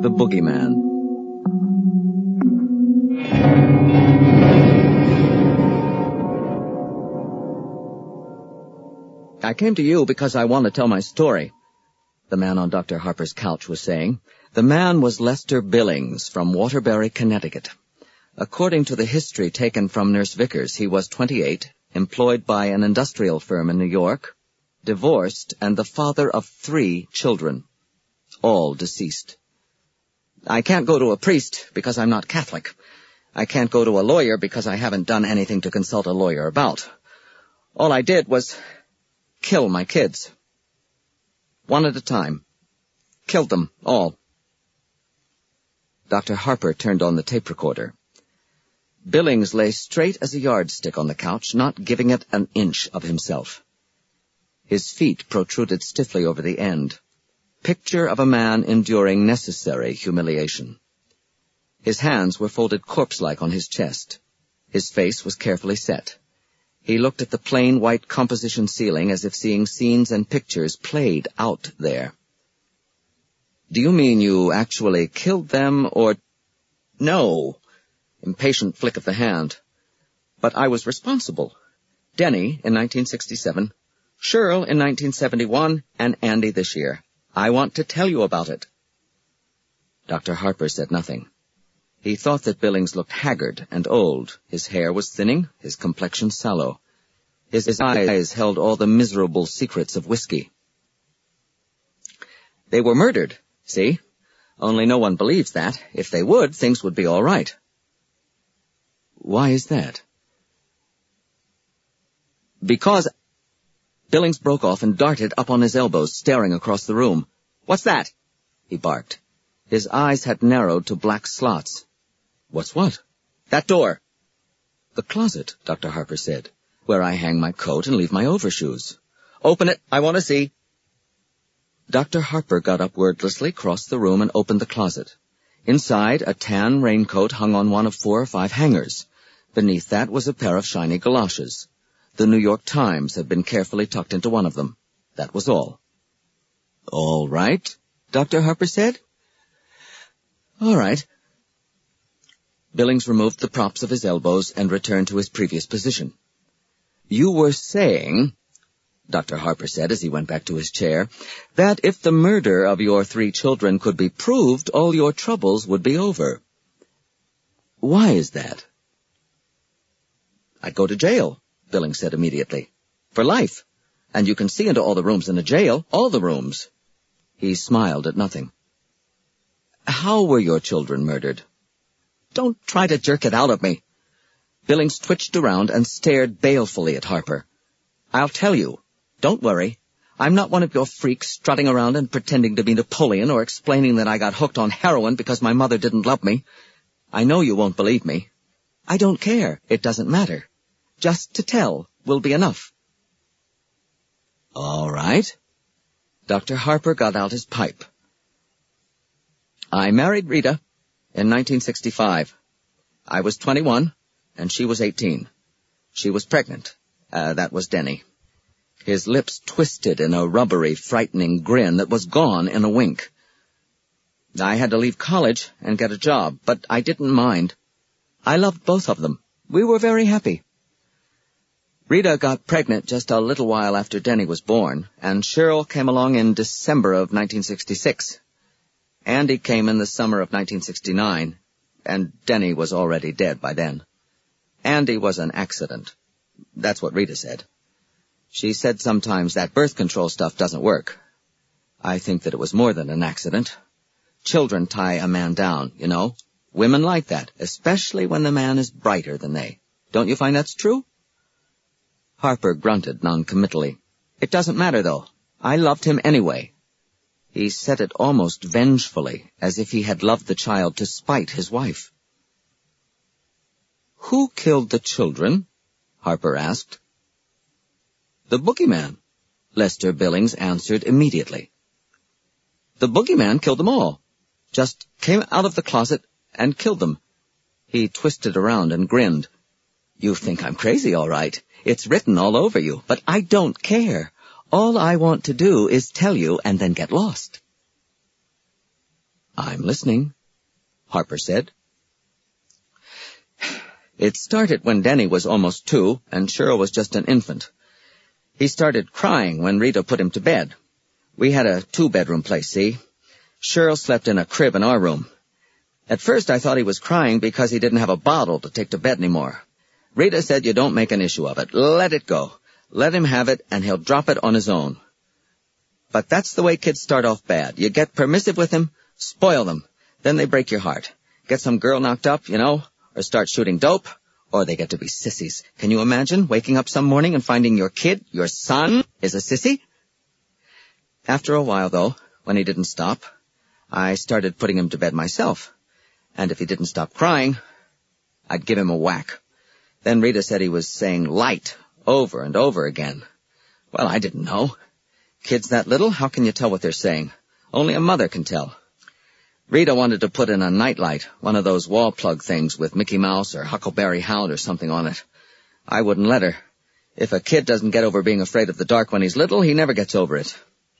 The Boogeyman. I came to you because I want to tell my story, the man on Dr. Harper's couch was saying. The man was Lester Billings from Waterbury, Connecticut. According to the history taken from Nurse Vickers, he was 28, employed by an industrial firm in New York, divorced, and the father of 3 children, all deceased. I can't go to a priest because I'm not Catholic. I can't go to a lawyer because I haven't done anything to consult a lawyer about. All I did was kill my kids. One at a time. Killed them all. Dr. Harper turned on the tape recorder. Billings lay straight as a yardstick on the couch, not giving it an inch of himself. His feet protruded stiffly over the end. Picture of a man enduring necessary humiliation. His hands were folded corpse-like on his chest. His face was carefully set. He looked at the plain white composition ceiling as if seeing scenes and pictures played out there. Do you mean you actually killed them, or— No. Impatient flick of the hand. But I was responsible. Denny in 1967, Cheryl in 1971, and Andy this year. I want to tell you about it. Dr. Harper said nothing. He thought that Billings looked haggard and old. His hair was thinning, his complexion sallow. His eyes held all the miserable secrets of whiskey. They were murdered, see? Only no one believes that. If they would, things would be all right. Why is that? Because— Billings broke off and darted up on his elbows, staring across the room. What's that? He barked. His eyes had narrowed to black slots. What's what? That door. The closet, Dr. Harper said, where I hang my coat and leave my overshoes. Open it. I want to see. Dr. Harper got up wordlessly, crossed the room, and opened the closet. Inside, a tan raincoat hung on one of 4 or 5 hangers. Beneath that was a pair of shiny galoshes. The New York Times had been carefully tucked into one of them. That was all. All right, Dr. Harper said. All right. Billings removed the props of his elbows and returned to his previous position. You were saying, Dr. Harper said as he went back to his chair, that if the murder of your 3 children could be proved, all your troubles would be over. Why is that? I'd go to jail, Billings said immediately. For life. And you can see into all the rooms in the jail, all the rooms. He smiled at nothing. How were your children murdered? Don't try to jerk it out of me. Billings twitched around and stared balefully at Harper. I'll tell you. Don't worry. I'm not one of your freaks strutting around and pretending to be Napoleon or explaining that I got hooked on heroin because my mother didn't love me. I know you won't believe me. I don't care. It doesn't matter. Just to tell will be enough. All right. Dr. Harper got out his pipe. I married Rita in 1965. I was 21, and she was 18. She was pregnant. That was Denny. His lips twisted in a rubbery, frightening grin that was gone in a wink. I had to leave college and get a job, but I didn't mind. I loved both of them. We were very happy. Rita got pregnant just a little while after Denny was born, and Cheryl came along in December of 1966. Andy came in the summer of 1969, and Denny was already dead by then. Andy was an accident. That's what Rita said. She said sometimes that birth control stuff doesn't work. I think that it was more than an accident. Children tie a man down, you know. Women like that, especially when the man is brighter than they. Don't you find that's true? Harper grunted noncommittally. It doesn't matter, though. I loved him anyway. He said it almost vengefully, as if he had loved the child to spite his wife. Who killed the children? Harper asked. The boogeyman, Lester Billings answered immediately. The boogeyman killed them all. Just came out of the closet and killed them. He twisted around and grinned. You think I'm crazy, all right. It's written all over you, but I don't care. All I want to do is tell you and then get lost. I'm listening, Harper said. It started when Denny was almost 2 and Cheryl was just an infant. He started crying when Rita put him to bed. We had a 2-bedroom place, see? Cheryl slept in a crib in our room. At first I thought he was crying because he didn't have a bottle to take to bed anymore. Rita said you don't make an issue of it. Let it go. Let him have it and he'll drop it on his own. But that's the way kids start off bad. You get permissive with them, spoil them, then they break your heart. Get some girl knocked up, or start shooting dope, or they get to be sissies. Can you imagine waking up some morning and finding your kid, your son, is a sissy? After a while, though, when he didn't stop, I started putting him to bed myself. And if he didn't stop crying, I'd give him a whack. Then Rita said he was saying light over and over again. Well, I didn't know. Kids that little, how can you tell what they're saying? Only a mother can tell. Rita wanted to put in a nightlight, one of those wall plug things with Mickey Mouse or Huckleberry Hound or something on it. I wouldn't let her. If a kid doesn't get over being afraid of the dark when he's little, he never gets over it.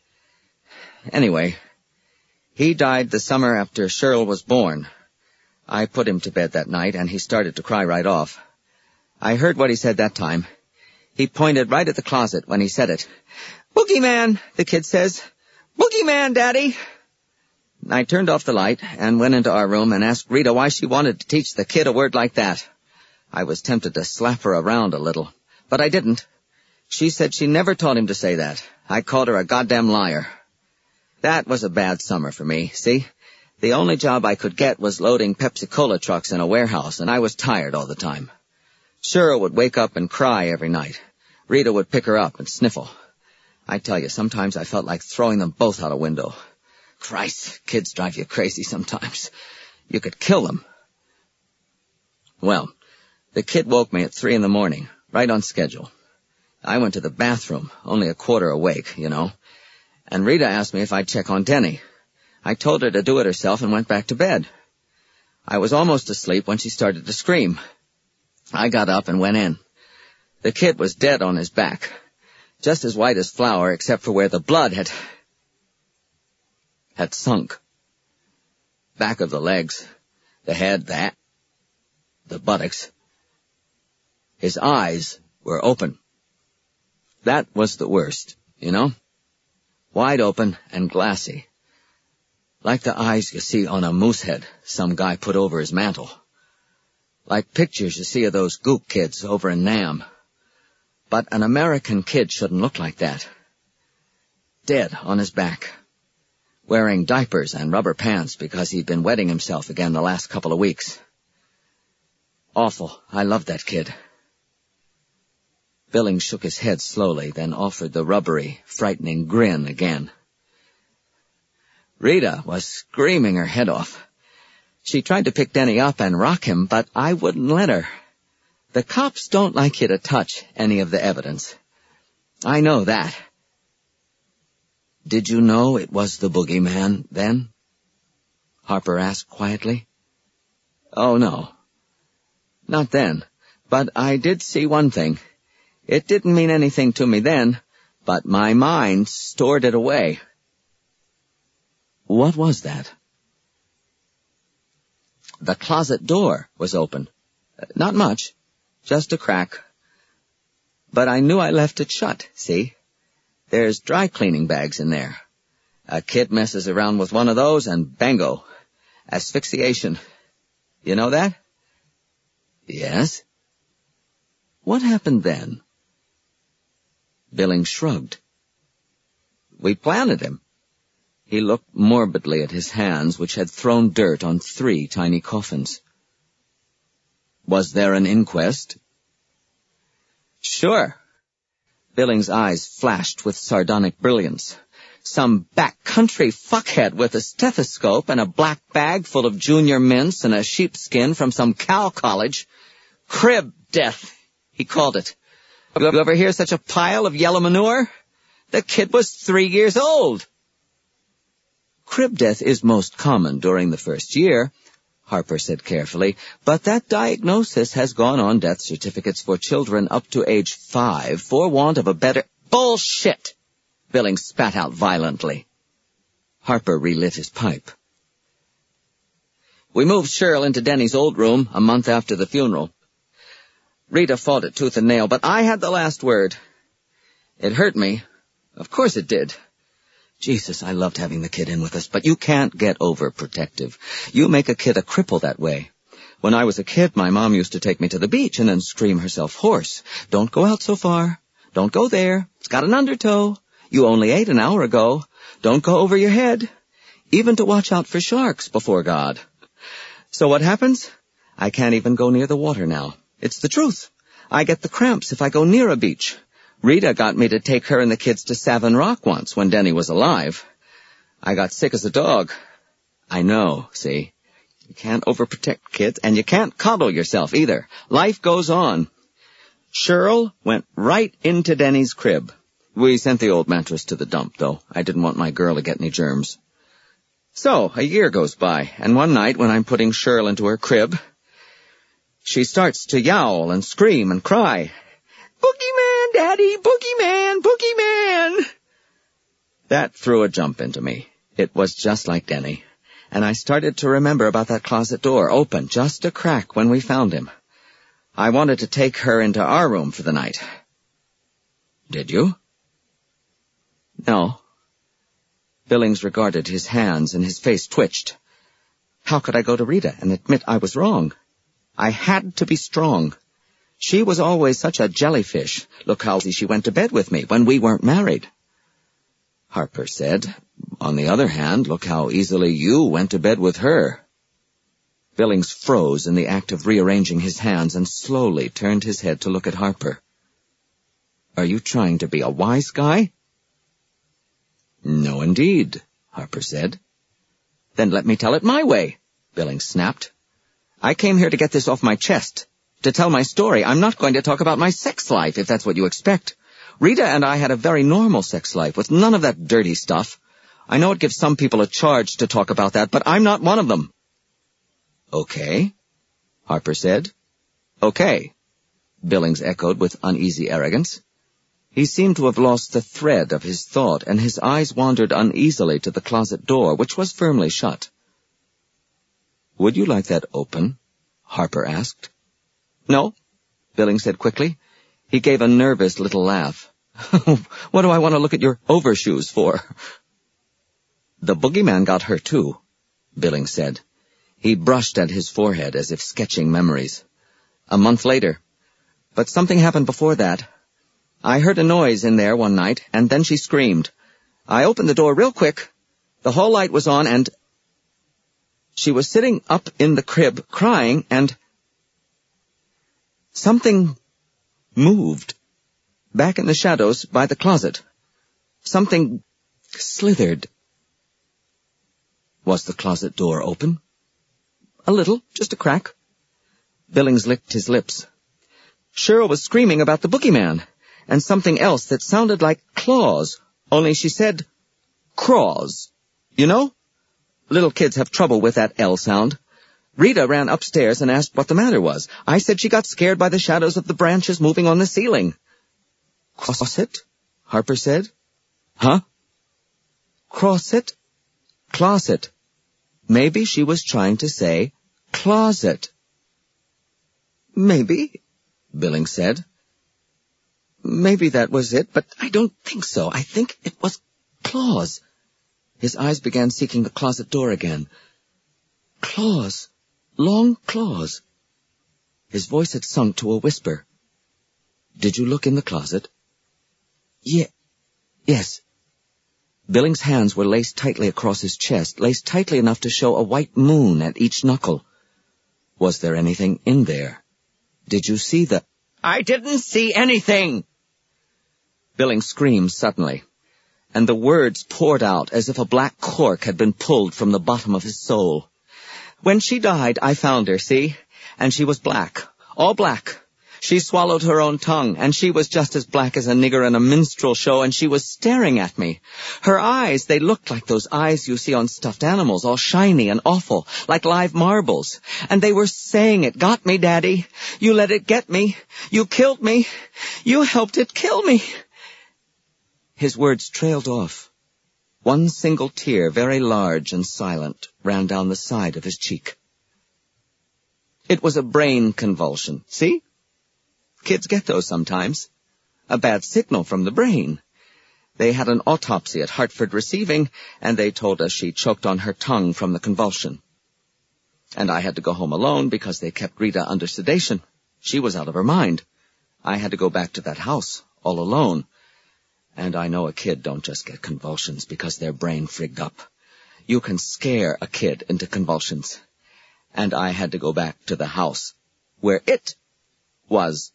Anyway, he died the summer after Cheryl was born. I put him to bed that night, and he started to cry right off. I heard what he said that time. He pointed right at the closet when he said it. "Boogeyman," the kid says. "Boogeyman, Daddy." I turned off the light and went into our room and asked Rita why she wanted to teach the kid a word like that. I was tempted to slap her around a little, but I didn't. She said she never taught him to say that. I called her a goddamn liar. That was a bad summer for me, see? The only job I could get was loading Pepsi-Cola trucks in a warehouse, and I was tired all the time. Cheryl would wake up and cry every night. Rita would pick her up and sniffle. I tell you, sometimes I felt like throwing them both out a window. Christ, kids drive you crazy sometimes. You could kill them. Well, the kid woke me at 3 a.m, right on schedule. I went to the bathroom, only a quarter awake, and Rita asked me if I'd check on Denny. I told her to do it herself and went back to bed. I was almost asleep when she started to scream. I got up and went in. The kid was dead on his back, just as white as flour except for where the blood had sunk. Back of the legs, the head, the buttocks. His eyes were open. That was the worst, wide open and glassy. Like the eyes you see on a moose head some guy put over his mantle. Like pictures you see of those gook kids over in Nam. But an American kid shouldn't look like that. Dead on his back. Wearing diapers and rubber pants because he'd been wetting himself again the last couple of weeks. Awful. I loved that kid. Billings shook his head slowly, then offered the rubbery, frightening grin again. Rita was screaming her head off. She tried to pick Denny up and rock him, but I wouldn't let her. The cops don't like you to touch any of the evidence. I know that. Did you know it was the boogeyman then? Harper asked quietly. Oh, no. Not then, but I did see one thing. It didn't mean anything to me then, but my mind stored it away. What was that? The closet door was open. Not much, just a crack. But I knew I left it shut, see? There's dry cleaning bags in there. A kid messes around with one of those and bango, asphyxiation. You know that? Yes. What happened then? Billings shrugged. We planted him. He looked morbidly at his hands, which had thrown dirt on 3 tiny coffins. Was there an inquest? Sure. Billings' eyes flashed with sardonic brilliance. Some backcountry fuckhead with a stethoscope and a black bag full of junior mints and a sheepskin from some cow college. Crib death, he called it. You ever hear such a pile of yellow manure? The kid was 3 years old. Crib death is most common during the first year, Harper said carefully, but that diagnosis has gone on death certificates for children up to age 5 for want of a better— Bullshit! Billings spat out violently. Harper relit his pipe. We moved Cheryl into Denny's old room a month after the funeral. Rita fought it tooth and nail, but I had the last word. It hurt me. Of course it did. Jesus, I loved having the kid in with us, but you can't get overprotective. You make a kid a cripple that way. When I was a kid, my mom used to take me to the beach and then scream herself hoarse. Don't go out so far. Don't go there. It's got an undertow. You only ate an hour ago. Don't go over your head. Even to watch out for sharks before God. So what happens? I can't even go near the water now. It's the truth. I get the cramps if I go near a beach. Rita got me to take her and the kids to Savin Rock once when Denny was alive. I got sick as a dog. I know, see. You can't overprotect kids, and you can't coddle yourself either. Life goes on. Cheryl went right into Denny's crib. We sent the old mattress to the dump, though. I didn't want my girl to get any germs. So, a year goes by, and one night when I'm putting Cheryl into her crib, she starts to yowl and scream and cry. Boogeyman, Daddy! Boogeyman! Boogeyman! That threw a jump into me. It was just like Denny. And I started to remember about that closet door, open, just a crack when we found him. I wanted to take her into our room for the night. Did you? No. Billings regarded his hands and his face twitched. How could I go to Rita and admit I was wrong? I had to be strong. She was always such a jellyfish. Look how easy she went to bed with me when we weren't married. Harper said, on the other hand, look how easily you went to bed with her. Billings froze in the act of rearranging his hands and slowly turned his head to look at Harper. Are you trying to be a wise guy? No, indeed, Harper said. Then let me tell it my way, Billings snapped. I came here to get this off my chest, to tell my story. I'm not going to talk about my sex life, if that's what you expect. Rita and I had a very normal sex life, with none of that dirty stuff. I know it gives some people a charge to talk about that, but I'm not one of them. Okay, Harper said. Okay, Billings echoed with uneasy arrogance. He seemed to have lost the thread of his thought, and his eyes wandered uneasily to the closet door, which was firmly shut. Would you like that open? Harper asked. No, Billings said quickly. He gave a nervous little laugh. What do I want to look at your overshoes for? The boogeyman got her too, Billings said. He brushed at his forehead as if sketching memories. A month later. But something happened before that. I heard a noise in there one night, and then she screamed. I opened the door real quick. The hall light was on, and she was sitting up in the crib, crying, and something moved. Back in the shadows by the closet. Something slithered. Was the closet door open? A little, just a crack. Billings licked his lips. Cheryl was screaming about the boogeyman, and something else that sounded like claws, only she said craws. You know? Little kids have trouble with that L sound. Rita ran upstairs and asked what the matter was. I said she got scared by the shadows of the branches moving on the ceiling. Closet? Harper said. Huh? Closet? Closet. Maybe she was trying to say closet. Maybe, Billings said. Maybe that was it, but I don't think so. I think it was claws. His eyes began seeking the closet door again. Claws. Long claws. His voice had sunk to a whisper. Did you look in the closet? Yes. Billings' hands were laced tightly across his chest, laced tightly enough to show a white moon at each knuckle. Was there anything in there? Did you see the... I didn't see anything! Billings screamed suddenly, and the words poured out as if a black cork had been pulled from the bottom of his soul. When she died, I found her, see? And she was black, all black. She swallowed her own tongue, and she was just as black as a nigger in a minstrel show, and she was staring at me. Her eyes, they looked like those eyes you see on stuffed animals, all shiny and awful, like live marbles. And they were saying, it got me, Daddy. You let it get me. You killed me. You helped it kill me. His words trailed off. One single tear, very large and silent, ran down the side of his cheek. It was a brain convulsion, see? Kids get those sometimes. A bad signal from the brain. They had an autopsy at Hartford Receiving, and they told us she choked on her tongue from the convulsion. And I had to go home alone because they kept Rita under sedation. She was out of her mind. I had to go back to that house, all alone. And I know a kid don't just get convulsions because their brain frigged up. You can scare a kid into convulsions. And I had to go back to the house, where it was